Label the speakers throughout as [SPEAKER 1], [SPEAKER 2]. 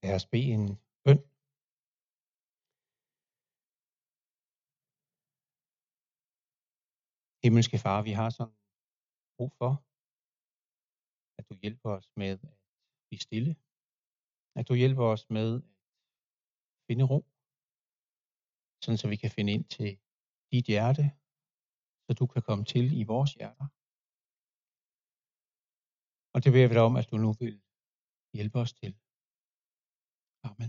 [SPEAKER 1] Lad os bede en bøn. Himmelske Far, vi har sådan brug for, at du hjælper os med at blive stille. At du hjælper os med at finde ro, sådan så vi kan finde ind til dit hjerte, så du kan komme til i vores hjerter. Og det beder vi dig om, at du nu vil hjælpe os til. Amen.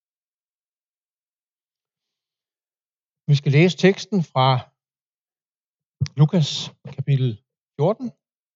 [SPEAKER 1] Vi skal læse teksten fra Lukas kapitel 14,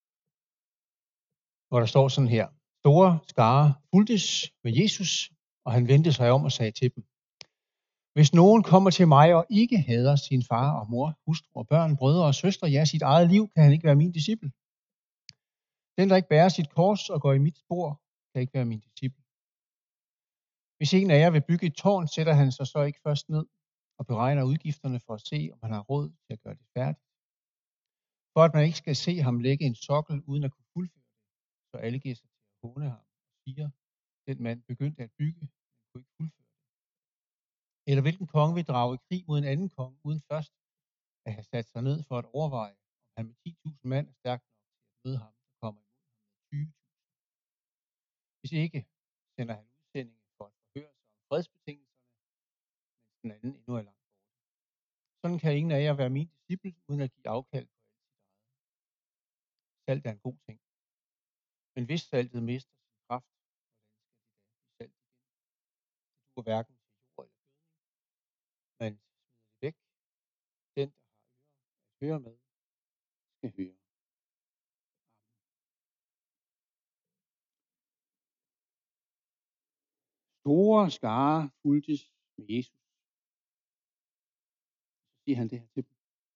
[SPEAKER 1] hvor der står sådan her. Store skare fulgtes med Jesus, og han vendte sig om og sagde til dem: Hvis nogen kommer til mig og ikke hader sin far og mor, hustru og børn, brødre og søstre, ja, sit eget liv, kan han ikke være min disciple. Den, der ikke bærer sit kors og går i mit spor, kan ikke være min disciple. Hvis en af jer vil bygge et tårn, sætter han sig så ikke først ned og beregner udgifterne for at se, om han har råd til at gøre det færdigt. For at man ikke skal se ham lægge en sokkel uden at kunne fuldføre det, så alle giver sig til at håne ham og siger, den mand begyndte at bygge, men kunne ikke fuldføre det. Eller hvilken konge vil drage i krig mod en anden konge, uden først at have sat sig ned for at overveje, om han med 10.000 mand er stærk nok til at møde ham, der kommer imod ham med 20.000. Hvis ikke, sender han udsendinge for at forhøre sig om fredsbetingelserne, mens den anden endnu er langt borte. Sådan kan ingen af jer være min disciple, uden at give afkald på alt sit eget. Salt er en god ting. Men hvis saltet mister sin kraft, hvordan skal det da blive salt igen? Det duer hverken til jord eller gødning, men smider det væk. Den, der har ører at høre med, skal høre. Store skare fulgtes med Jesus. Så siger han det her til dem.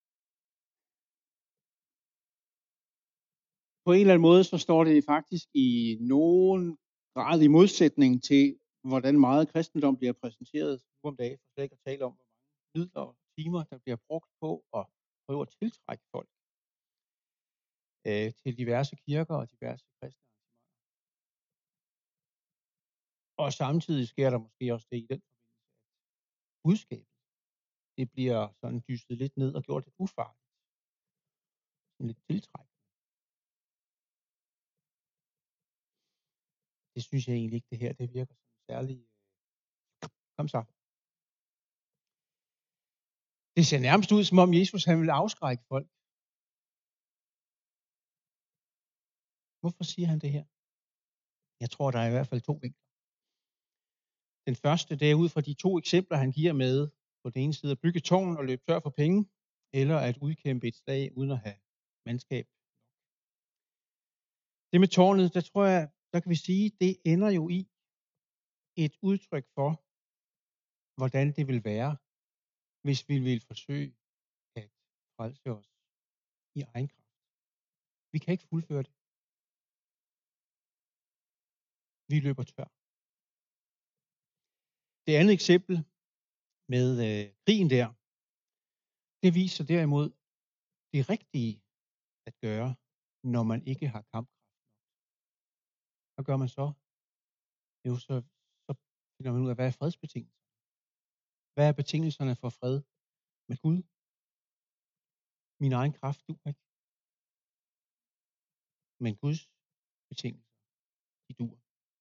[SPEAKER 1] På en eller anden måde, så står det faktisk i nogen grad i modsætning til, hvordan meget kristendom bliver præsenteret nu om dagen, for slet ikke at tale om, hvor mange midler og timer, der bliver brugt på at prøve at tiltrække folk til diverse kirker og diverse kristne arrangementer. Og samtidig sker der måske også det i den forbindelse, at budskabet, det bliver sådan dystet lidt ned og gjort lidt ufarligt. Sådan lidt tiltrækkende. Det synes jeg egentlig ikke, det her, det virker som særligt. Kom så. Det ser nærmest ud, som om Jesus han vil afskrække folk. Hvorfor siger han det her? Jeg tror, der er i hvert fald to vinkler. Den første, det er ud fra de to eksempler, han giver med på den ene side at bygge tårn og løbe tør for penge, eller at udkæmpe et slag uden at have mandskab. Det med tårnet, der tror jeg, der kan vi sige, det ender jo i et udtryk for, hvordan det vil være, hvis vi vil forsøge at frelse os i egen kraft. Vi kan ikke fuldføre det. Vi løber tør. Det andet eksempel med krigen der, det viser derimod det rigtige at gøre, når man ikke har kampkraft nok. Hvad gør man så? Jo, så finder man ud af, hvad er fredsbetingelserne? Hvad er betingelserne for fred med Gud? Min egen kraft duer ikke. Men Guds betingelser, de duer.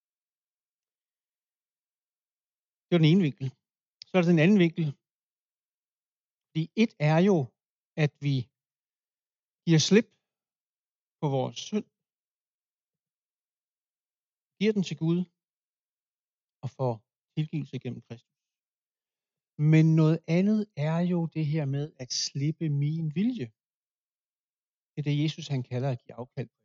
[SPEAKER 1] Det var den ene vinkel. Så er der den anden vinkel. Fordi et er jo, at vi giver slip på vores synd, giver den til Gud og får tilgivelse gennem Kristus. Men noget andet er jo det her med at slippe min vilje. Det er det, Jesus han kalder at give afkald på.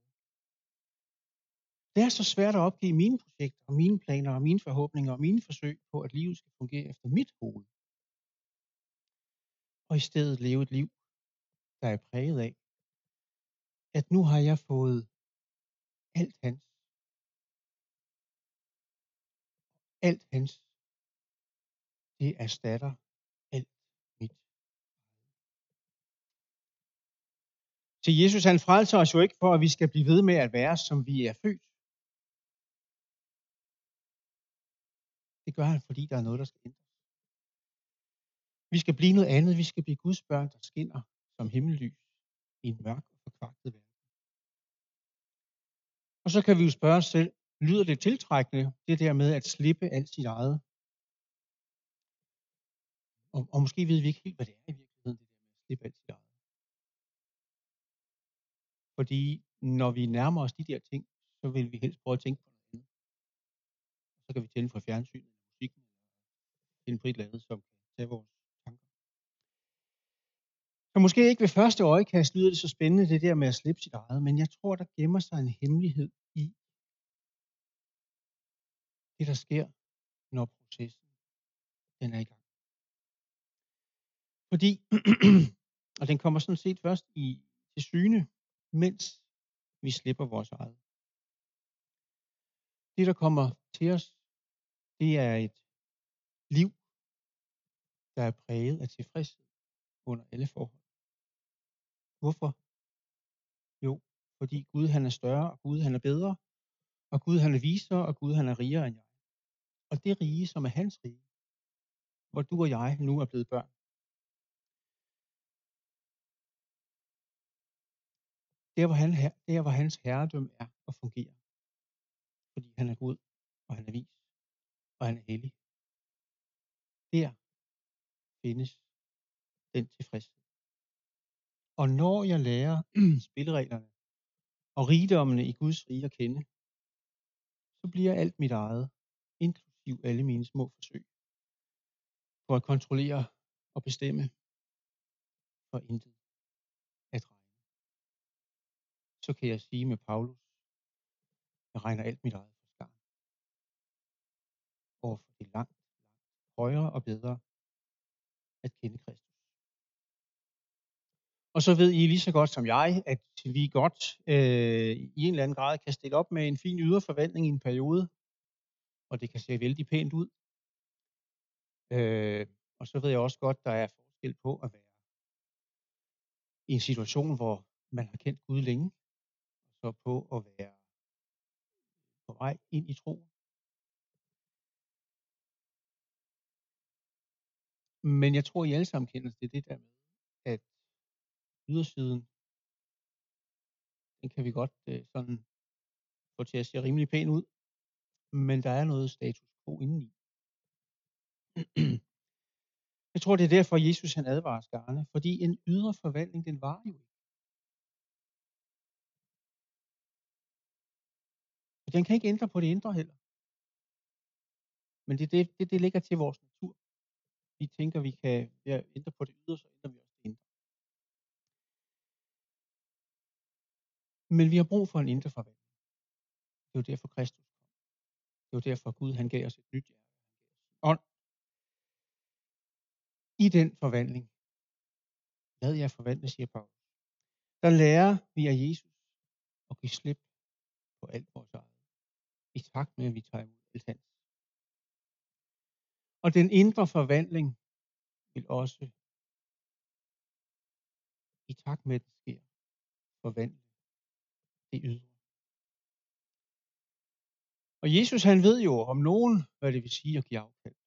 [SPEAKER 1] Det er så svært at opgive mine projekter og mine planer og mine forhåbninger og mine forsøg på, at livet skal fungere efter mit hoved. Og i stedet leve et liv, der er præget af, at nu har jeg fået alt hans. Alt hans, det erstatter alt mit. Så Jesus han frelser os jo ikke for, at vi skal blive ved med at være, som vi er født. Det gør han, fordi der er noget, der skal ændres. Vi skal blive noget andet. Vi skal blive Guds børn, der skinner som himmellys i en mørk og forkvaklet verden. Og så kan vi jo spørge os selv, lyder det tiltrækkende, det der med at slippe alt sit eget? Og måske ved vi ikke helt, hvad det er i virkeligheden, det der med at slippe alt sit eget. Fordi når vi nærmer os de der ting, så vil vi helst prøve at tænke på noget andet. Så kan vi tænde for fjernsynet, musikken, eller finde på et eller andet, som kan tage vores tanker. Så måske ikke ved første øjekast lyder det så spændende, det der med at slippe sit eget, men jeg tror, der gemmer sig en hemmelighed i det, der sker, når processen den er i gang. Fordi, og den kommer sådan set først til syne, mens vi slipper vores eget. Det, der kommer til os, det er et liv, der er præget af tilfredshed under alle forhold. Hvorfor? Jo, fordi Gud han er større, og Gud han er bedre, og Gud han er visere, og Gud han er rigere end jeg. Og det rige, som er hans rige, hvor du og jeg nu er blevet børn, der hvor hans herredømme er og fungerer. Fordi han er god, og han er vis, og han er hellig. Der findes den tilfredshed. Og når jeg lærer spillereglerne og rigdommene i Guds rige at kende, så bliver alt mit eget, inklusiv alle mine små forsøg, på at kontrollere og bestemme for intet at regne. Så kan jeg sige med Paulus, jeg regner alt mit eget for skarn. Overfor det langt højere og bedre at kende Kristus. Og så ved I lige så godt som jeg, at vi godt i en eller anden grad kan stille op med en fin ydre forventning i en periode, og det kan se vældig pænt ud. Og så ved jeg også godt, der er forskel på at være i en situation, hvor man har kendt Gud længe, og så på at være på vej ind i troen. Men jeg tror, I alle sammen kender til det der med, at ydersiden, den kan vi godt sådan få til at se rimelig pæn ud, men der er noget status quo indeni. Jeg tror, det er derfor, Jesus han advarer skarne, fordi en ydre forvandling, den var jo ikke. Den kan ikke ændre på det indre heller. Men det ligger til vores natur. Vi tænker, vi kan ændre på det ydre, så ændrer vi også det indre. Men vi har brug for en indre forvandling. Det er jo derfor, Kristus kom. Det er jo derfor, Gud han gav os et nyt hjerte. Ånd. I den forvandling, lad jer forvandle, siger Paulus. Der lærer vi af Jesus at give slip på alt vores eget. I takt med, at vi tager imod alt hans. Og den indre forvandling vil også, i takt med, at det sker, forvandle det ydre. Og Jesus han ved jo om nogen, hvad det vil sige at give afkald.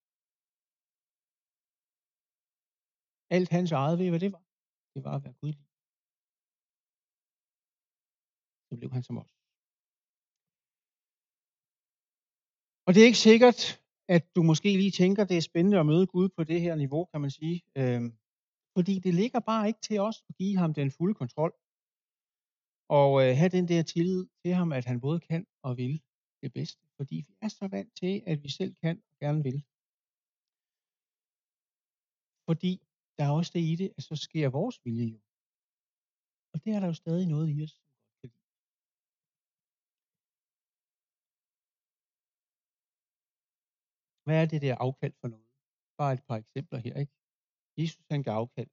[SPEAKER 1] Alt hans eget, ved I hvad det var? Det var at være gudlig. Så blev han som os. Og det er ikke sikkert, at du måske lige tænker, det er spændende at møde Gud på det her niveau, kan man sige. Fordi det ligger bare ikke til os at give ham den fulde kontrol. Og have den der tillid til ham, at han både kan og vil det bedste. Fordi vi er så vant til, at vi selv kan og gerne vil. Fordi der er også det i det, at så sker vores vilje jo. Og det er der jo stadig noget i os, som godt kan lide. Hvad er det der afkald for noget? Bare et par eksempler her, ikke? Jesus han gav afkald.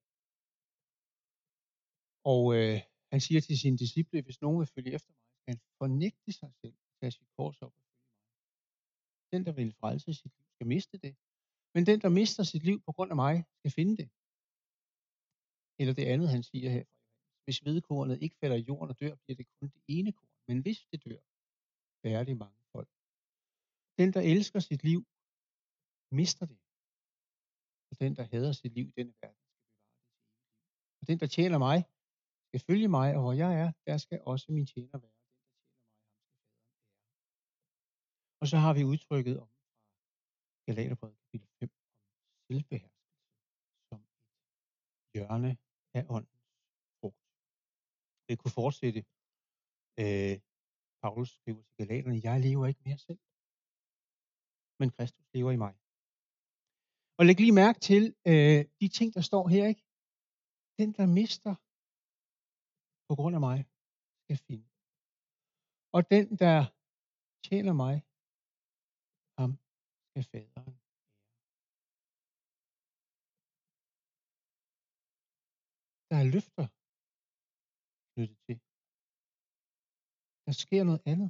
[SPEAKER 1] Og han siger til sine disciple, hvis nogen vil følge efter mig, skal han fornægte sig selv, tage sit kors op og følge mig. Den, der vil frelse sit liv, skal miste det. Men den, der mister sit liv på grund af mig, skal finde det. Eller det andet, han siger her fra Johannes. Hvis hvedekornet ikke falder i jorden og dør, bliver det kun det ene korn. Men hvis det dør, bærer det mange folk. Den, der elsker sit liv, mister det. Og den, der hader sit liv i denne verden, skal bevare det til evigt liv. Og den, der tjener mig, skal følge mig, og hvor jeg er, der skal også min tjener være. Den, der tjener mig, ham skal faderen ære. Og så har vi udtrykket om fra Galaterbrevet kapitel 5 om selvbeherskelse som et hjørne af åndens frugt. Det kunne fortsætte. Paulus skriver til Galaterne, jeg lever ikke mere selv, men Kristus lever i mig. Og læg lige mærke til de ting, der står her, ikke? Den, der mister på grund af mig, skal finde. Og den, der tjener mig, ham skal faderen ære. Der er løfter knyttet til. Der sker noget andet.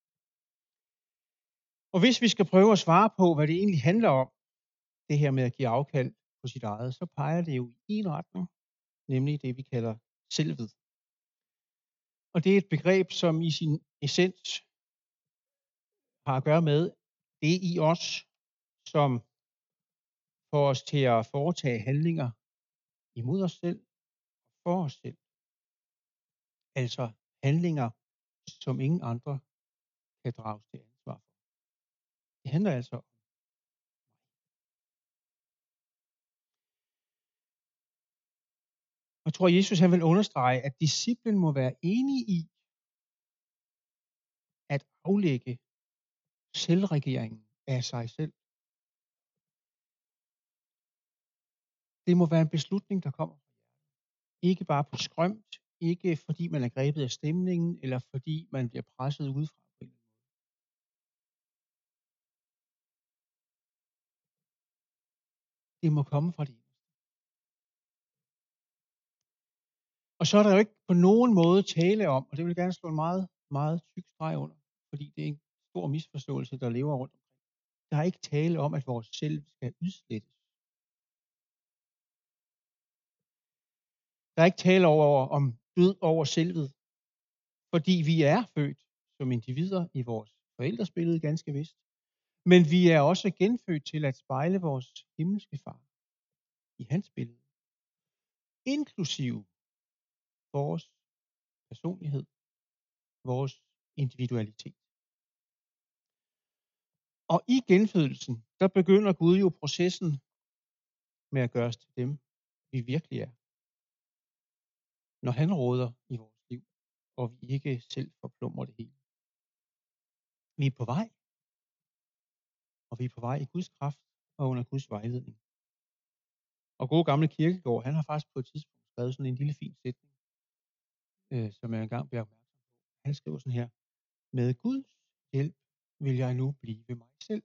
[SPEAKER 1] Og hvis vi skal prøve at svare på, hvad det egentlig handler om, det her med at give afkald på sit eget, så peger det jo i en retning, nemlig det, vi kalder selvet. Og det er et begreb, som i sin essens har at gøre med det i os, som får os til at foretage handlinger imod os selv og for os selv. Altså handlinger, som ingen andre kan drages til ansvar for. Det handler altså om mig. Jeg tror, Jesus han vil understrege, at disciplen må være enig i at aflægge selvregeringen af sig selv. Det må være en beslutning, der kommer fra hjertet. Ikke bare på skrømt, ikke fordi man er grebet af stemningen, eller fordi man bliver presset udefra på en eller anden måde. Det må komme fra det inderste. Og så er der jo ikke på nogen måde tale om, og det vil jeg gerne slå en meget, meget tyk streg under, fordi det er en stor misforståelse, der lever rundt omkring. Der er ikke tale om, at vores selv skal udslettes. Der er ikke tale om død over selvet, fordi vi er født som individer i vores forældres billede, ganske vist. Men vi er også genfødt til at spejle vores himmelske far i hans billede. Inklusive vores personlighed, vores individualitet. Og i genfødelsen, der begynder Gud jo processen med at gøre os til dem, vi virkelig er. Når han råder i vores liv, og vi ikke selv forplumrer det hele. Vi er på vej, og vi er på vej i Guds kraft og under Guds vejledning. Og gode gamle Kierkegaard, han har faktisk på et tidspunkt skrevet sådan en lille fin sætning, som jeg engang bliver opmærksom på. Han skriver sådan her: med Guds hjælp vil jeg nu blive mig selv.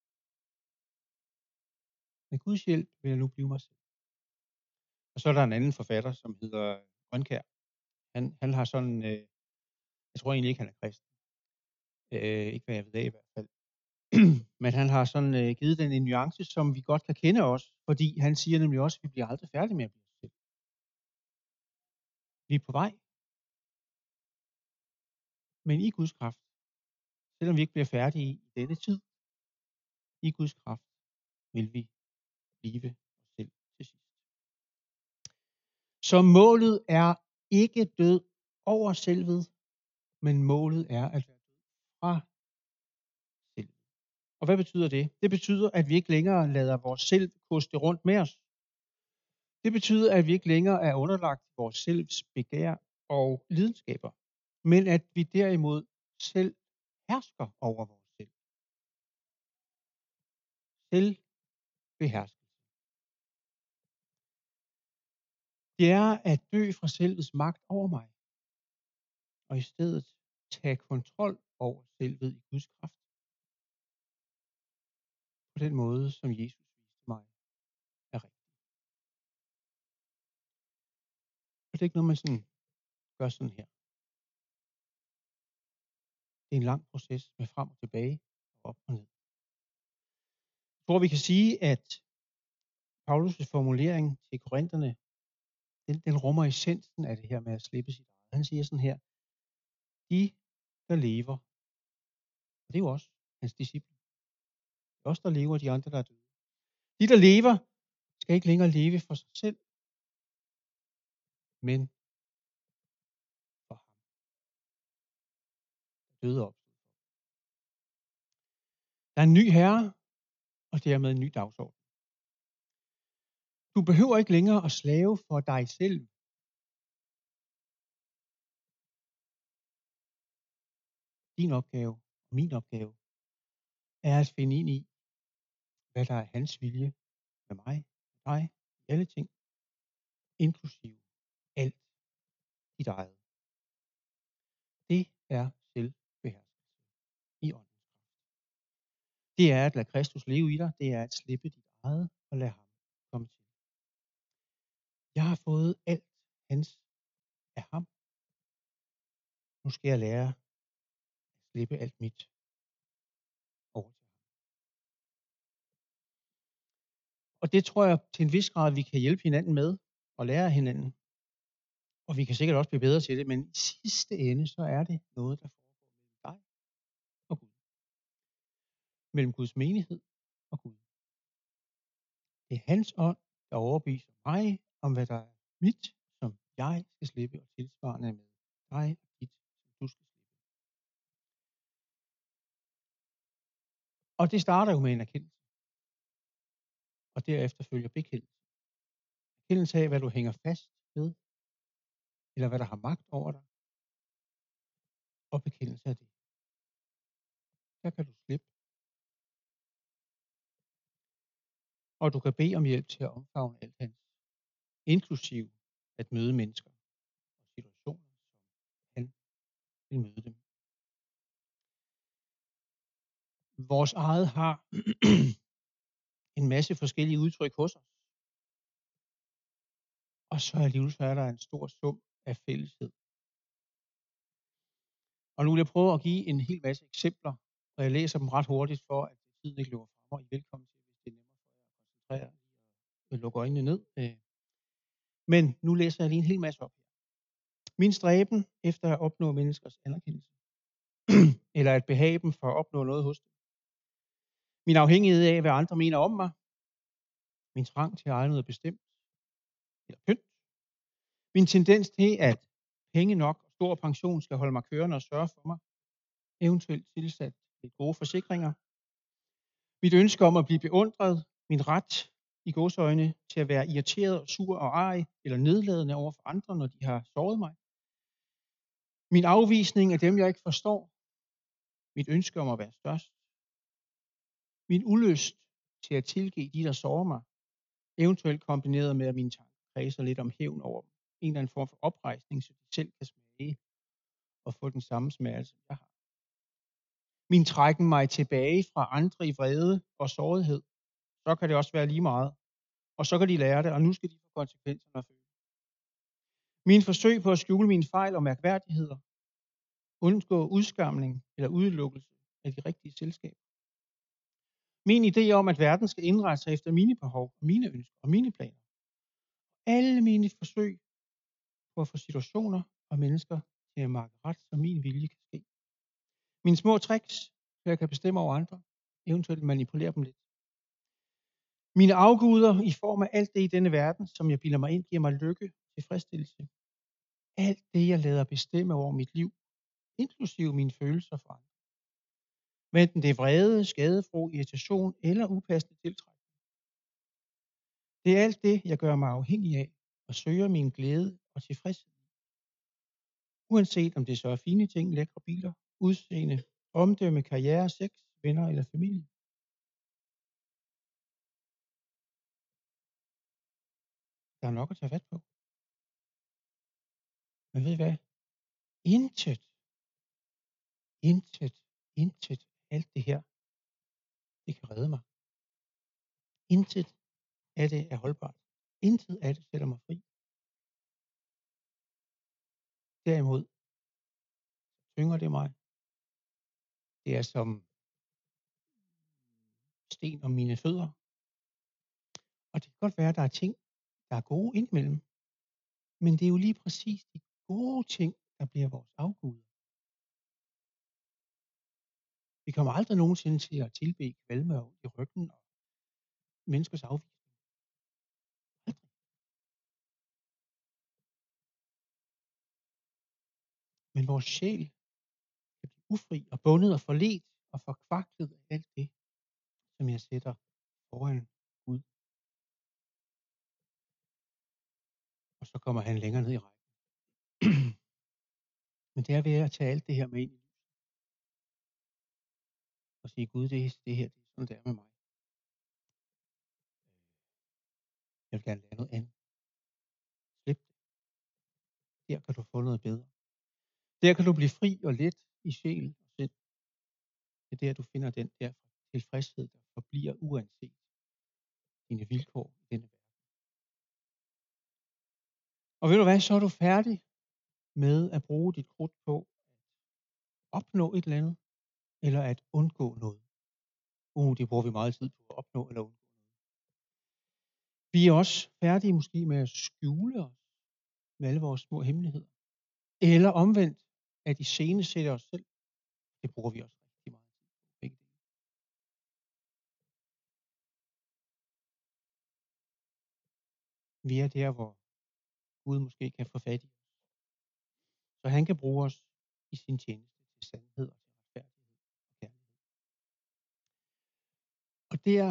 [SPEAKER 1] Med Guds hjælp vil jeg nu blive mig selv. Og så er der en anden forfatter, som hedder Grønkær. Han har sådan, jeg tror egentlig ikke, han er kristen. Ikke hvad jeg ved af i hvert fald. Men han har sådan givet den en nuance, som vi godt kan kende os, fordi han siger nemlig også, at vi bliver aldrig færdige med at blive os selv. Vi er på vej. Men i Guds kraft, selvom vi ikke bliver færdige i denne tid, i Guds kraft vil vi blive os selv til sidst. Så målet er ikke død over selvet, men målet er at være død fra selvet. Og hvad betyder det? Det betyder, at vi ikke længere lader vores selv koste rundt med os. Det betyder, at vi ikke længere er underlagt vores selvs begær og lidenskaber, men at vi derimod selv hersker over vores selv. Selvbeherskelse. Det er at dø fra selvets magt over mig, og i stedet tage kontrol over selvet i Guds kraft. På den måde, som Jesus viste mig, er rigtig. Og det er ikke noget, man sådan gør sådan her. Det er en lang proces med frem og tilbage og op og ned. Jeg tror, vi kan sige, at Paulus' formulering til korinterne, den rummer essensen af det her med at slippe sit eget. Han siger sådan her: de, der lever, og det er jo også hans disciple. Det er os, der lever, de andre, der er døde. De, der lever, skal ikke længere leve for sig selv, men for ham, der døde op. Der er en ny herre, og dermed en ny dagsorden. Du behøver ikke længere at slave for dig selv. Din opgave og min opgave er at finde ind i, hvad der er hans vilje med mig og dig i alle ting, inklusive alt dit eget. Det er selvbeherskelse i åndens kraft. Det er at lade Kristus leve i dig. Det er at slippe dit eget og lade ham komme til. Jeg har fået alt hans af ham. Nu skal jeg lære at slippe alt mit over til ham. Og det tror jeg til en vis grad, vi kan hjælpe hinanden med og lære af hinanden. Og vi kan sikkert også blive bedre til det, men i sidste ende, så er det noget, der foregår mellem dig og Gud. Mellem Guds menighed og Gud. Det er hans ånd, der overbeviser mig om, hvad der er mit, som jeg skal slippe, og tilsvarende med dig og dit, som du skal slippe. Og det starter jo med en erkendelse. Og derefter følger bekendelse. Erkendelse af, hvad du hænger fast ved, eller hvad der har magt over dig. Og bekendelse af det. Der kan du slippe. Og du kan bede om hjælp til at omfavne alt hans, inklusiv at møde mennesker og situationer, som han vil møde dem. Vores eget har en masse forskellige udtryk hos os. Og så alligevel så er der en stor sum af fælleshed. Og nu vil jeg prøve at give en hel masse eksempler, og jeg læser dem ret hurtigt for, at tiden ikke løber frem, og I er velkommen til, hvis det er nemmere for jer at koncentrere og lukke øjnene ned. Men nu læser jeg lige en hel masse op her. Min stræben efter at opnå menneskers anerkendelse, eller at behage dem for at opnå noget hos dem. Min afhængighed af, hvad andre mener om mig. Min trang til at eje noget bestemt, eller pynt. Min tendens til, at penge nok og stor pension skal holde mig kørende og sørge for mig, eventuelt tilsat med gode forsikringer. Mit ønske om at blive beundret, min ret i gåseøjne til at være irriteret og sur og arg eller nedladende over for andre, når de har såret mig. Min afvisning af dem, jeg ikke forstår. Mit ønske om at være størst. Min ulyst til at tilgive de, der sårer mig, eventuelt kombineret med, at mine tanker kredser lidt om hævn over dem. En eller anden form for oprejsning, så de selv kan smage og få den samme smerte, som jeg har. Min trækken mig tilbage fra andre i vrede og sårighed. Så kan det også være lige meget. Og så kan de lære det, og nu skal de få konsekvenserne at føle. Min forsøg på at skjule mine fejl og mærkværdigheder. Undgå udskamning eller udelukkelse af de rigtige selskaber. Min idé om, at verden skal indrette sig efter mine behov, mine ønsker og mine planer. Alle mine forsøg på at få situationer og mennesker til at makke ret, så min vilje kan ske. Mine små tricks, så jeg kan bestemme over andre, eventuelt manipulere dem lidt. Mine afguder i form af alt det i denne verden, som jeg bilder mig ind, giver mig lykke, tilfredsstillelse. Alt det, jeg lader bestemme over mit liv, inklusive mine følelser for andre. Enten det er vrede, skadefro, irritation eller upassende tiltrækning. Det er alt det, jeg gør mig afhængig af og søger min glæde og tilfredshed. Uanset om det så er fine ting, lækre biler, udseende, omdømme, karriere, sex, venner eller familie. Der er nok at tage fat på. Men ved I hvad? Intet, alt det her, det kan redde mig. Intet af det er holdbart. Intet af det sætter mig fri. Derimod tynger det mig. Det er som sten om mine fødder. Og det kan godt være, at der er ting, der er gode indimellem. Men det er jo lige præcis de gode ting, der bliver vores afguder. Vi kommer aldrig nogensinde til at tilbede kvalme og ondt i ryggen og menneskers afvisning. Aldrig. Men vores sjæl kan blive ufri og bundet og forledt og forkvaklet af alt det, som jeg sætter foran Gud. Og så kommer han længere ned i rækken. Men det er ved at tage alt det her med ind i lyset. Og sige, Gud, det her, det er sådan, det er med mig. Jeg vil gerne lære noget andet. Slip det. Der kan du få noget bedre. Der kan du blive fri og let i sjæl og sind. Det er der, du finder den der tilfredshed, der forbliver uanset dine vilkår i denne verden. Og ved du hvad, så er du færdig med at bruge dit krudt på at opnå et eller andet, eller at undgå noget. Det bruger vi meget tid på at opnå eller undgå noget. Vi er også færdige måske med at skjule os med alle vores små hemmeligheder. Eller omvendt, at iscenesætte os selv. Det bruger vi også rigtig meget tid på. Begge dele. Vi er der, hvor Gud måske kan få fat i os. Så han kan bruge os i sin tjeneste til sandhed og til retfærdighed og kærlighed. Og der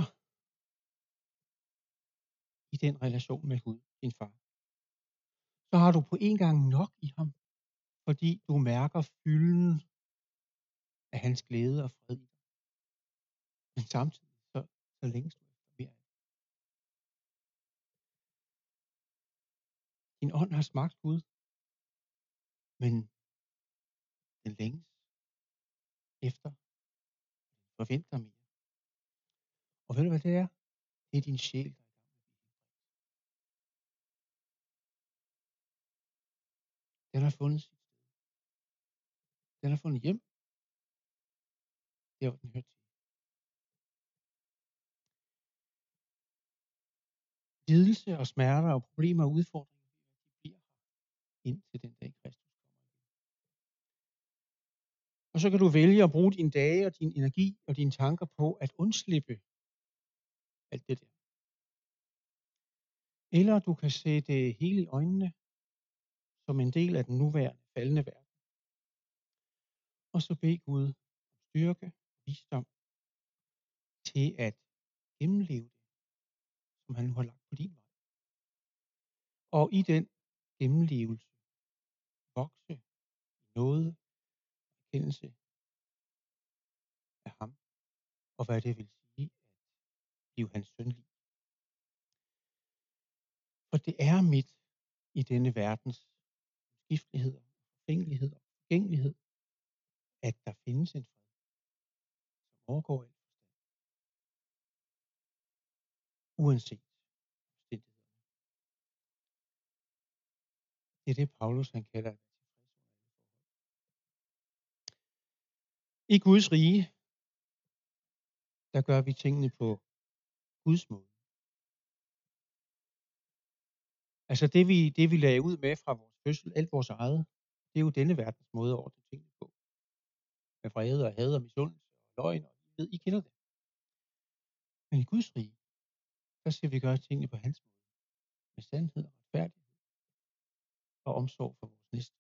[SPEAKER 1] i den relation med Gud, din far, så har du på en gang nok i ham, fordi du mærker fylden af hans glæde og fred i dig. Men samtidig så længes du efter mere af det. Din ånd har smagt Gud, men den længes efter, og den forventer mere. Og ved du hvad det er? Det er din sjæl, der er i gang med at blive helbredt. Den har fundet sit sted. Den har fundet hjem, der hvor den hører til. Lidelse og smerter og problemer og udfordringer, de bliver her indtil den dag Kristus kommer igen. Og så kan du vælge at bruge dine dage og din energi og dine tanker på at undslippe alt det der. Eller du kan se det hele i øjnene som en del af den nuværende faldende verden. Og så bed Gud om styrke og visdom til at gennemleve det, som han nu har lagt på din vej. Og i den gennemlevelse vokse i nåde og erkendelse af ham, og hvad det vil sige at blive hans søn lig. For det er midt i denne verdens skiftelighed og forfængelighed og forgængelighed, at der findes en fred, som overgår alt forstand. Uanset omstændighederne. Det er det, Paulus han kalder at være tilfreds under alle forhold. I Guds rige, der gør vi tingene på Guds måde. Altså det vi lagde ud med fra vores fødsel, alt vores eget, det er jo denne verdens måde at ordne tingene på. Med vrede og had og misundelse og løgn, og I kender det. Men i Guds rige, der skal vi gøre tingene på hans måde. Med sandhed og retfærdighed og omsorg for vores næste.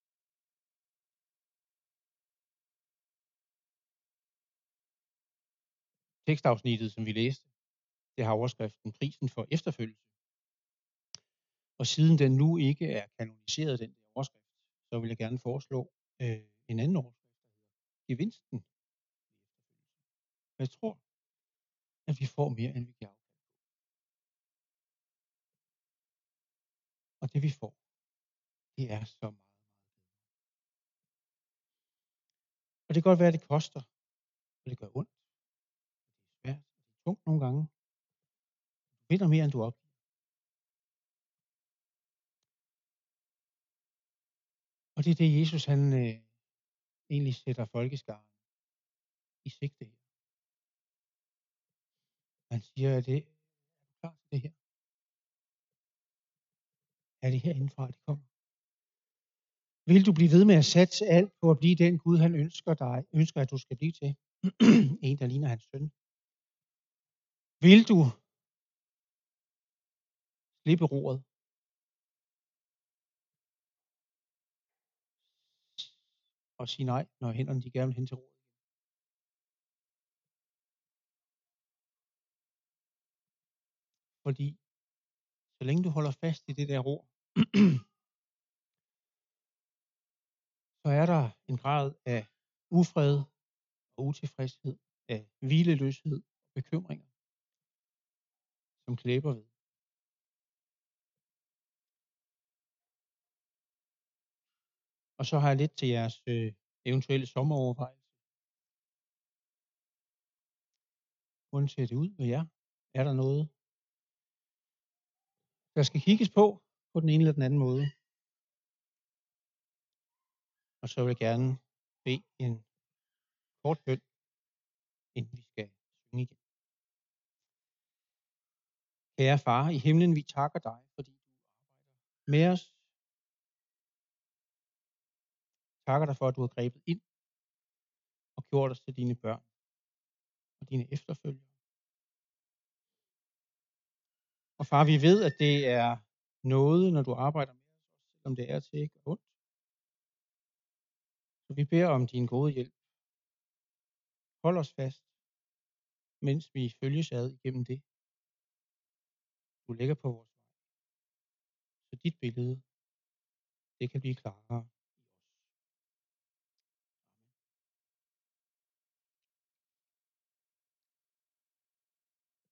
[SPEAKER 1] Tekstafsnittet, som vi læste, det har overskriften Prisen for efterfølgelse. Og siden den nu ikke er kanoniseret, den der overskrift, så vil jeg gerne foreslå en anden overskrift, der hedder Gevinsten ved efterfølgelse. Og jeg tror, at vi får mere, end vi giver afkald på. Og det vi får, det er så meget, meget bedre. Og det kan godt være, at det koster, og det gør ondt, og det er svært, og det er tungt nogle gange. Du vinder mere, end du opgiver. Og det er det, Jesus han egentlig sætter folkeskaren i sigte her. Han siger, er du klar til det her? Er det herindefra, det kommer? Vil du blive ved med at satse alt på at blive den Gud, han ønsker, at du skal blive til? En, der ligner hans søn. Vil du slippe roret og sige nej, når hænderne de gerne vil hen til roret. Fordi så længe du holder fast i det der ror, så er der en grad af ufred og utilfredshed, af hvileløshed og bekymringer, som klæber ved. Og så har jeg lidt til jeres eventuelle sommerovervejelse. Hvordan ser det ud med jer? Er der noget, der skal kigges på den ene eller den anden måde? Og så vil jeg gerne bede en kort bøn, inden vi skal synge igen. Kære far i himlen, vi takker dig, fordi du arbejder med os. Takker dig for, at du har grebet ind og gjort os til dine børn og dine efterfølgere. Og far, vi ved, at det er noget, når du arbejder med os, også selvom det er til ikke ondt. Så vi beder om din gode hjælp. Hold os fast, mens vi følges ad igennem det, du lægger på vores vej. Så dit billede, det kan blive klarere